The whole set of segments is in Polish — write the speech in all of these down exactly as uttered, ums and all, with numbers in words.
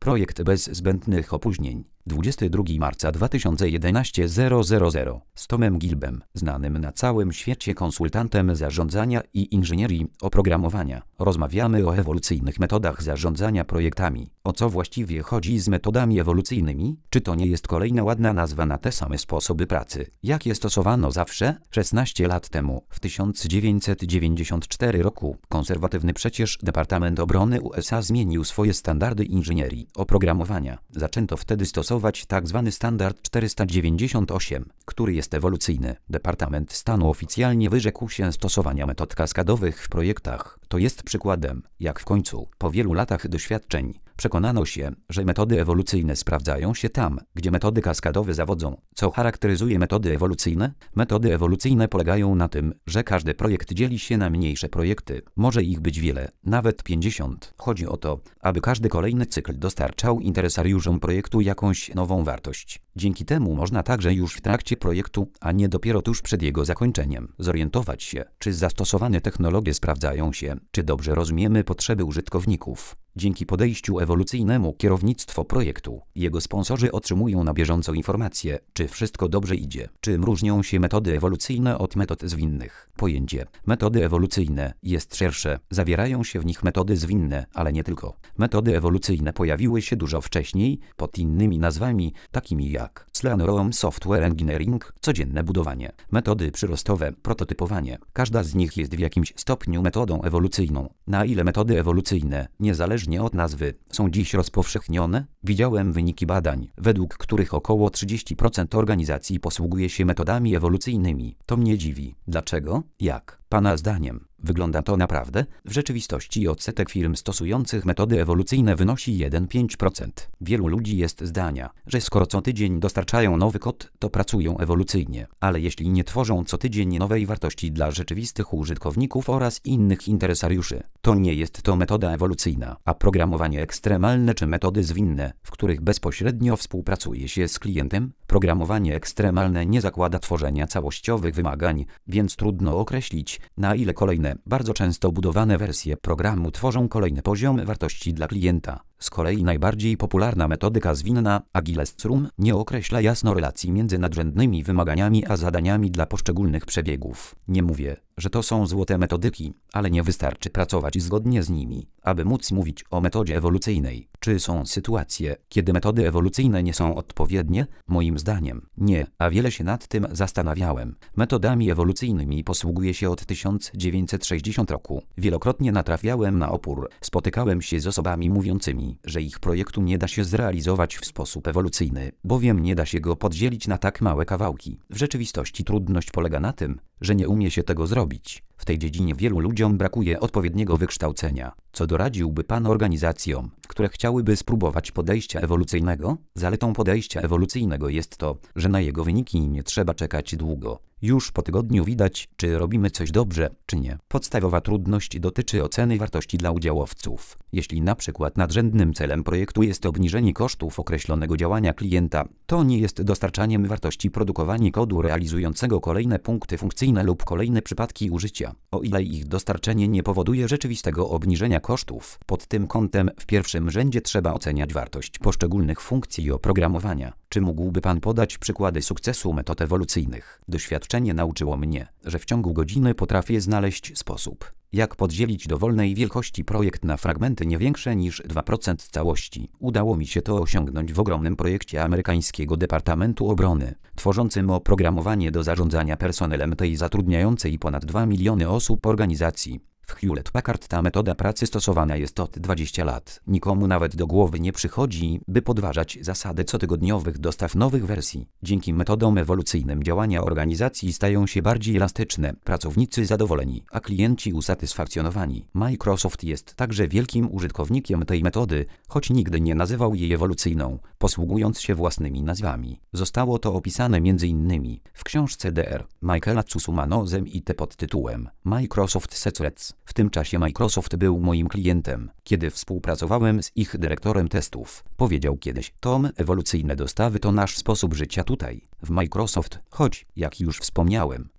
Projekt bez zbędnych opóźnień. dwudziestego drugiego marca dwa tysiące jedenastego zero zero zero z Tomem Gilbem, znanym na całym świecie konsultantem zarządzania i inżynierii oprogramowania. Rozmawiamy o ewolucyjnych metodach zarządzania projektami. O co właściwie chodzi z metodami ewolucyjnymi? Czy to nie jest kolejna ładna nazwa na te same sposoby pracy, jakie stosowano zawsze? szesnaście lat temu, w tysiąc dziewięćset dziewięćdziesiątym czwartym roku, konserwatywny przecież Departament Obrony U S A zmienił swoje standardy inżynierii oprogramowania. Zaczęto wtedy stosować tzw. standard czterysta dziewięćdziesiąt osiem, który jest ewolucyjny. Departament Stanu oficjalnie wyrzekł się stosowania metod kaskadowych w projektach. To jest przykładem, jak w końcu, po wielu latach doświadczeń, przekonano się, że metody ewolucyjne sprawdzają się tam, gdzie metody kaskadowe zawodzą. Co charakteryzuje metody ewolucyjne? Metody ewolucyjne polegają na tym, że każdy projekt dzieli się na mniejsze projekty. Może ich być wiele, nawet pięćdziesiąt. Chodzi o to, aby każdy kolejny cykl dostarczał interesariuszom projektu jakąś nową wartość. Dzięki temu można także już w trakcie projektu, a nie dopiero tuż przed jego zakończeniem, zorientować się, czy zastosowane technologie sprawdzają się, czy dobrze rozumiemy potrzeby użytkowników. Dzięki podejściu ewolucyjnemu kierownictwo projektu i jego sponsorzy otrzymują na bieżąco informacje, czy wszystko dobrze idzie. Czym różnią się metody ewolucyjne od metod zwinnych? Pojęcie metody ewolucyjne jest szersze, zawierają się w nich metody zwinne, ale nie tylko. Metody ewolucyjne pojawiły się dużo wcześniej, pod innymi nazwami, takimi jak Slalom Software Engineering, codzienne budowanie, metody przyrostowe, prototypowanie. Każda z nich jest w jakimś stopniu metodą ewolucyjną. Na ile metody ewolucyjne, niezależnie od nazwy, są dziś rozpowszechnione? Widziałem wyniki badań, według których około trzydzieści procent organizacji posługuje się metodami ewolucyjnymi. To mnie dziwi. Dlaczego? Jak? Pana zdaniem wygląda to naprawdę? W rzeczywistości odsetek firm stosujących metody ewolucyjne wynosi jeden przecinek pięć procent. Wielu ludzi jest zdania, że skoro co tydzień dostarczają nowy kod, to pracują ewolucyjnie. Ale jeśli nie tworzą co tydzień nowej wartości dla rzeczywistych użytkowników oraz innych interesariuszy, to nie jest to metoda ewolucyjna. A programowanie ekstremalne czy metody zwinne, w których bezpośrednio współpracuje się z klientem? Programowanie ekstremalne nie zakłada tworzenia całościowych wymagań, więc trudno określić, na ile kolejne, bardzo często budowane wersje programu tworzą kolejny poziom wartości dla klienta. Z kolei najbardziej popularna metodyka zwinna, Agile Scrum, nie określa jasno relacji między nadrzędnymi wymaganiami a zadaniami dla poszczególnych przebiegów. Nie mówię, że to są złote metodyki, ale nie wystarczy pracować zgodnie z nimi, aby móc mówić o metodzie ewolucyjnej. Czy są sytuacje, kiedy metody ewolucyjne nie są odpowiednie? Moim zdaniem nie, a wiele się nad tym zastanawiałem. Metodami ewolucyjnymi posługuję się od tysiąc dziewięćset sześćdziesiątego roku. Wielokrotnie natrafiałem na opór, spotykałem się z osobami mówiącymi, że ich projektu nie da się zrealizować w sposób ewolucyjny, bowiem nie da się go podzielić na tak małe kawałki. W rzeczywistości trudność polega na tym, że nie umie się tego zrobić. W tej dziedzinie wielu ludziom brakuje odpowiedniego wykształcenia. Co doradziłby Pan organizacjom, które chciałyby spróbować podejścia ewolucyjnego? Zaletą podejścia ewolucyjnego jest to, że na jego wyniki nie trzeba czekać długo. Już po tygodniu widać, czy robimy coś dobrze, czy nie. Podstawowa trudność dotyczy oceny wartości dla udziałowców. Jeśli na przykład nadrzędnym celem projektu jest obniżenie kosztów określonego działania klienta, to nie jest dostarczaniem wartości produkowanie kodu realizującego kolejne punkty funkcyjne lub kolejne przypadki użycia. O ile ich dostarczenie nie powoduje rzeczywistego obniżenia kosztów, pod tym kątem w pierwszym rzędzie trzeba oceniać wartość poszczególnych funkcji oprogramowania. Czy mógłby Pan podać przykłady sukcesu metod ewolucyjnych? Doświadczenie nauczyło mnie, że w ciągu godziny potrafię znaleźć sposób, jak podzielić dowolnej wielkości projekt na fragmenty nie większe niż dwa procent całości. Udało mi się to osiągnąć w ogromnym projekcie amerykańskiego Departamentu Obrony, tworzącym oprogramowanie do zarządzania personelem tej zatrudniającej ponad dwa miliony osób organizacji. W Hewlett Packard ta metoda pracy stosowana jest od dwudziestu lat. Nikomu nawet do głowy nie przychodzi, by podważać zasady cotygodniowych dostaw nowych wersji. Dzięki metodom ewolucyjnym działania organizacji stają się bardziej elastyczne, pracownicy zadowoleni, a klienci usatysfakcjonowani. Microsoft jest także wielkim użytkownikiem tej metody, choć nigdy nie nazywał jej ewolucyjną, posługując się własnymi nazwami. Zostało to opisane między innymi w książce D R Michaela Tsusumanozem i te pod tytułem Microsoft Secrets. W tym czasie Microsoft był moim klientem, kiedy współpracowałem z ich dyrektorem testów. Powiedział kiedyś: Tom, ewolucyjne dostawy to nasz sposób życia tutaj, w Microsoft, choć, jak już wspomniałem,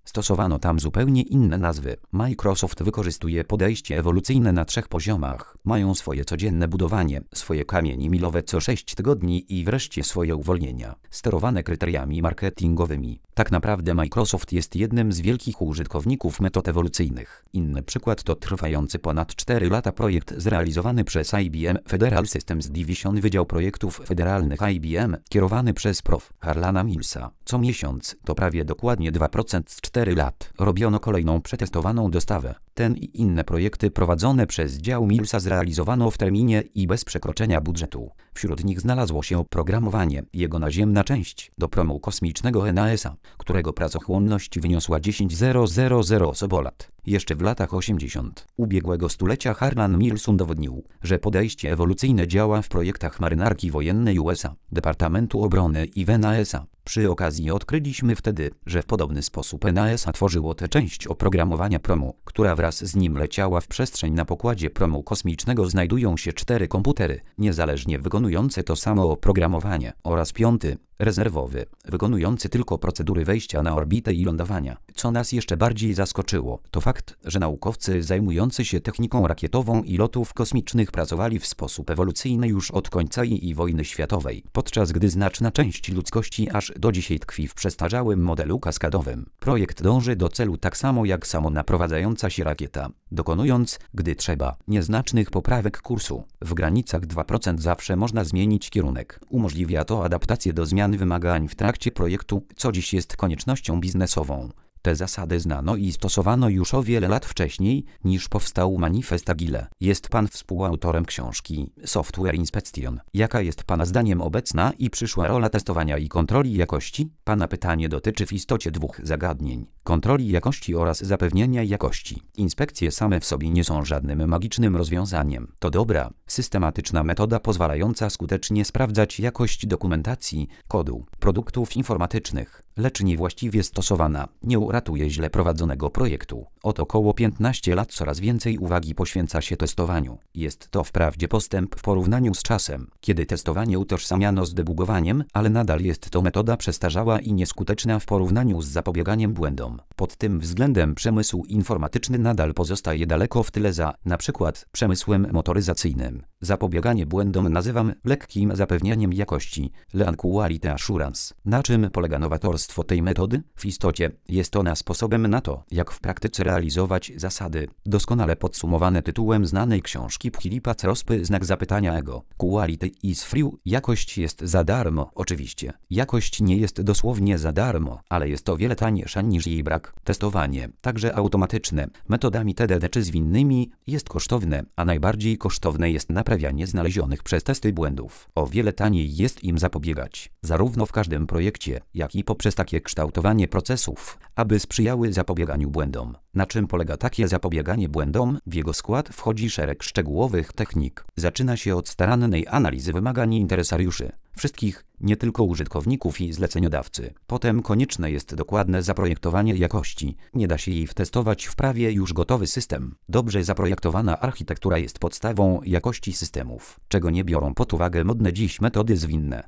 Stosowano tam zupełnie inne nazwy. Microsoft wykorzystuje podejście ewolucyjne na trzech poziomach. Mają swoje codzienne budowanie, swoje kamienie milowe co sześć tygodni i wreszcie swoje uwolnienia, sterowane kryteriami marketingowymi. Tak naprawdę Microsoft jest jednym z wielkich użytkowników metod ewolucyjnych. Inny przykład to trwający ponad cztery lata projekt zrealizowany przez I B M Federal Systems Division Wydział Projektów Federalnych I B M, kierowany przez prof. Harlana Millsa. Co miesiąc, to prawie dokładnie dwa procent z czterech lat, robiono kolejną przetestowaną dostawę. Ten i inne projekty prowadzone przez dział Millsa zrealizowano w terminie i bez przekroczenia budżetu. Wśród nich znalazło się oprogramowanie, jego naziemna część, do promu kosmicznego N A S A, którego pracochłonność wyniosła dziesięć tysięcy osobolat. Jeszcze w latach osiemdziesiątych ubiegłego stulecia Harlan Mills udowodnił, że podejście ewolucyjne działa w projektach Marynarki Wojennej U S A, Departamentu Obrony i w N A S A. Przy okazji odkryliśmy wtedy, że w podobny sposób N A S A tworzyło tę część oprogramowania promu, która wraz z nim leciała w przestrzeń. Na pokładzie promu kosmicznego znajdują się cztery komputery, niezależnie wykonujące to samo oprogramowanie, oraz piąty, rezerwowy, wykonujący tylko procedury wejścia na orbitę i lądowania. Co nas jeszcze bardziej zaskoczyło, to fakt, że naukowcy zajmujący się techniką rakietową i lotów kosmicznych pracowali w sposób ewolucyjny już od końca I wojny światowej, podczas gdy znaczna część ludzkości aż do dzisiaj tkwi w przestarzałym modelu kaskadowym. Projekt dąży do celu tak samo jak samonaprowadzająca się rakieta, dokonując, gdy trzeba, nieznacznych poprawek kursu. W granicach dwa procent zawsze można zmienić kierunek. Umożliwia to adaptację do zmian wymagań w trakcie projektu, co dziś jest koniecznością biznesową. Te zasady znano i stosowano już o wiele lat wcześniej, niż powstał manifest Agile. Jest pan współautorem książki Software Inspection. Jaka jest pana zdaniem obecna i przyszła rola testowania i kontroli jakości? Pana pytanie dotyczy w istocie dwóch zagadnień: kontroli jakości oraz zapewnienia jakości. Inspekcje same w sobie nie są żadnym magicznym rozwiązaniem. To dobra, systematyczna metoda pozwalająca skutecznie sprawdzać jakość dokumentacji, kodu, produktów informatycznych, lecz niewłaściwie stosowana nie uratuje źle prowadzonego projektu. Od około piętnastu lat coraz więcej uwagi poświęca się testowaniu. Jest to wprawdzie postęp w porównaniu z czasem, kiedy testowanie utożsamiano z debugowaniem, ale nadal jest to metoda przestarzała i nieskuteczna w porównaniu z zapobieganiem błędom. Pod tym względem przemysł informatyczny nadal pozostaje daleko w tyle za, na przykład, przemysłem motoryzacyjnym. Zapobieganie błędom nazywam lekkim zapewnianiem jakości, lean quality assurance. Na czym polega nowatorstwo tej metody? W istocie jest ona sposobem na to, jak w praktyce realizować zasady, doskonale podsumowane tytułem znanej książki Philippa Crospy Znak zapytania ego. Quality is free. Jakość jest za darmo. Oczywiście, jakość nie jest dosłownie za darmo, ale jest o wiele tańsza niż jej brak. Testowanie, także automatyczne, metodami T D D czy zwinnymi, jest kosztowne, a najbardziej kosztowne jest naprawianie znalezionych przez testy błędów. O wiele taniej jest im zapobiegać, zarówno w każdym projekcie, jak i poprzez takie kształtowanie procesów, aby sprzyjały zapobieganiu błędom. Na czym polega takie zapobieganie błędom? W jego skład wchodzi szereg szczegółowych technik. Zaczyna się od starannej analizy wymagań interesariuszy, wszystkich, nie tylko użytkowników i zleceniodawcy. Potem konieczne jest dokładne zaprojektowanie jakości. Nie da się jej wtestować w prawie już gotowy system. Dobrze zaprojektowana architektura jest podstawą jakości systemów, czego nie biorą pod uwagę modne dziś metody zwinne.